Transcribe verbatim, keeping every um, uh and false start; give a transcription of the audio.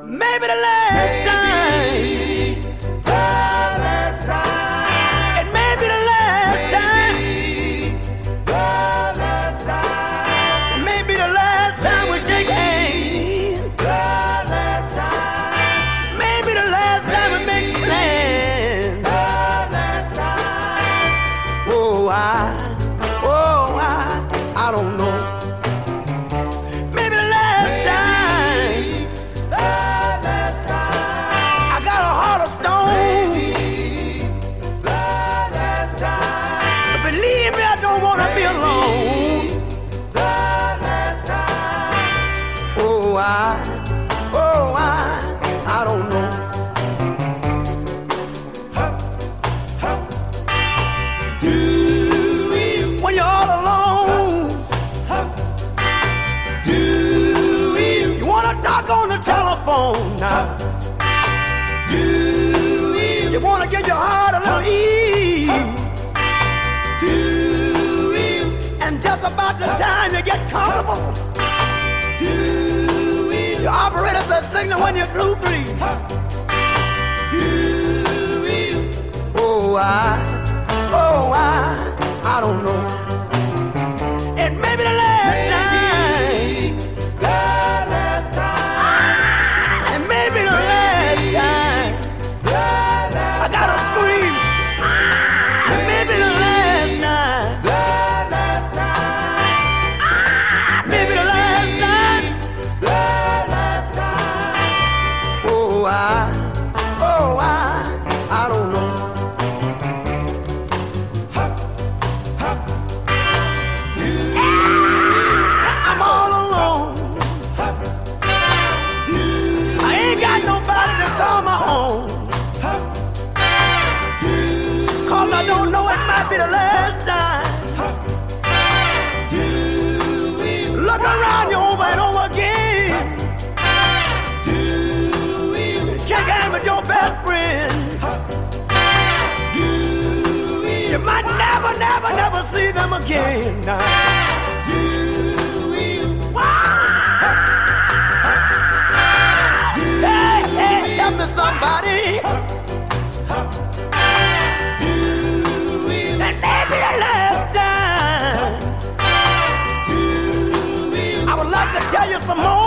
Maybe the last time. The last time. It may be the last time. The last time. It may be the last time we shake hands. The last time. Maybe the last time we make plans. The last time. Oh, I, oh, I, I don't know. Maybe the last time. The last time. I got a heart of stone. The last time. But believe me, I don't want to be alone. The last time. Oh, I, oh, I, I don't know. Do you? When you're all alone, Do you? you want to talk on the telephone now. Do you? You want to get your heart a little ease. Do you? And just about the time you get comfortable, Do you? your operator says signal when you're blue breeze. Do you? Oh, I, oh, I, I don't know. It may be the last time. The last time. It may be the last time. The I last gotta scream. It may be the last time. The last time. Maybe the last time. The last time. Oh, I, oh, I, I don't know. I'm all alone. I ain't got nobody to call my own. Cause I don't know, it might be the last time. Look around you over and over again. Shake hands with your best friend. You might never, never, never see them again. Hey, hey, help me somebody. That may be the last time. I would like to tell you some more.